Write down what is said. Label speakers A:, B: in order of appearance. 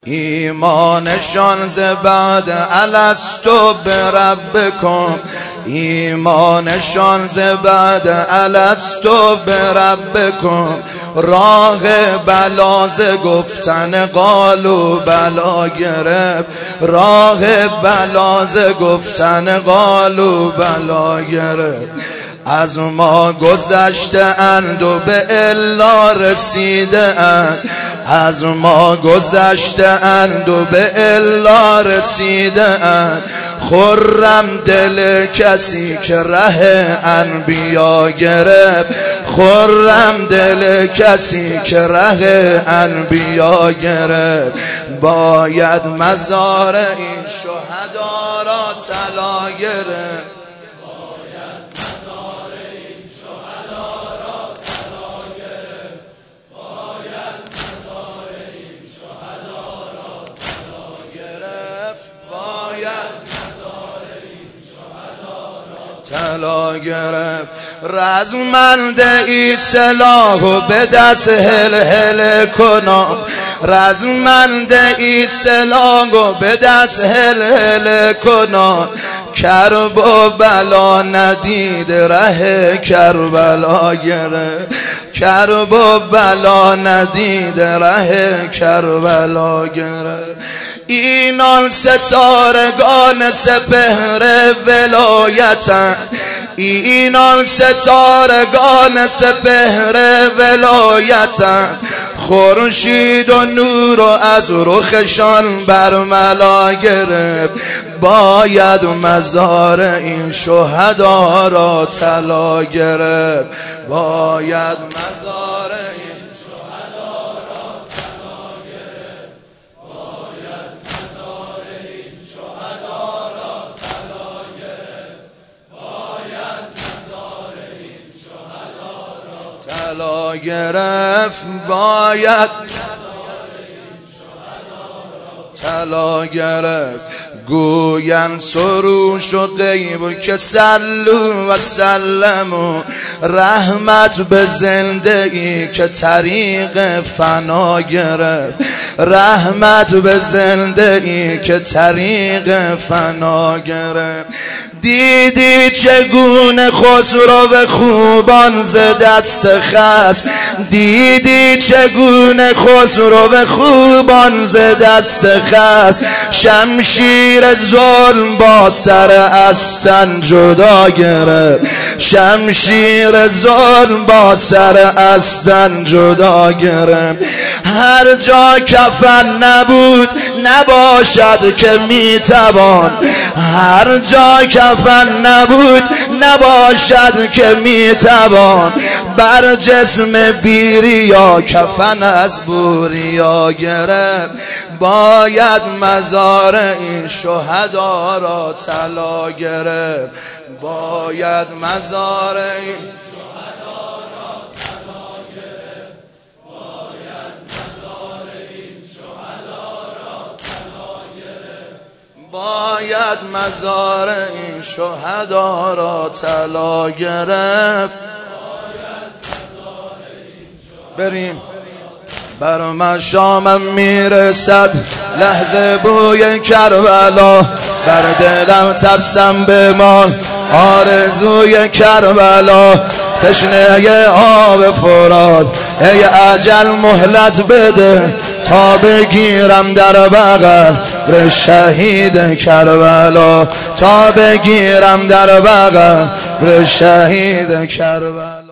A: ایمانشان ز بعد الستو بربکم، ایمانشان ز بعد الستو بربکم. راه بلا ز گفتن قالوا بلا گرفت، راه بلا ز گفتن قالوا بلا گرفت. از ما گذشته اند و به الا رسیده اند، از ما گذشته اند و به الا رسیده اند. خرم دل کسی که ره انبیا گرفت، خرم دل کسی که ره انبیا گرفت. باید مزار این شهدا را طلا گرفت، طلا گرفت. رزمنده ای سلاح و به دست هل هل کنان، رزمنده ای سلاح و به دست هل هل کنان. کرب و بلا ندید ره کربلا گرفت، کرب و بلا ندید ره کربلا گرفت. اینان ستارگان سپهر ولایتند، اینان ستارگان سپهر ولایتند. خورشید و نور و از رخشان برملا گرفت. باید مزار این شهدا را طلا گرفت، باید مزار این شهدا را طلا گرفت، باید مزار این شهدا را طلا گرفت، باید مزار این شهدا را طلا گرفت، باید طلا گرفت. گوین سروش و غیب که صلوا و سلموا، رحمت به زنده ای که طریق فنا گرفت، رحمت به زنده ای که طریق فنا گرفت. دیدی چگونه خسرو خوبان ز دست خصم، دیدی چگونه خسرو خوبان ز دست خصم. شمشیر ظلم با سر استن جدا گرفت، شمشیر ظلم با سر استن جدا گرفت. هر جا کفن نبود نباشد که میتوان، هر جا کفن نبود نباشد که میتوان. بر جسم بیریا کفن از بوریا گرفت. باید مزار این شهدا را طلا گرفت، باید مزار این شهدا را طلا گرفت، باید مزار این شهدا را طلا گرفت، باید مزار این شهدا را طلا گرفت. بریم بر مشامم میرسد لحظه بوی کربلا، بر دلم ترسم بمان آرزوی کربلا. تشنه آب فرات ای اجل مهلت بده، تا بگیرم در بغل شهید کربلا، تا بگیرم در بغل شهید کربلا.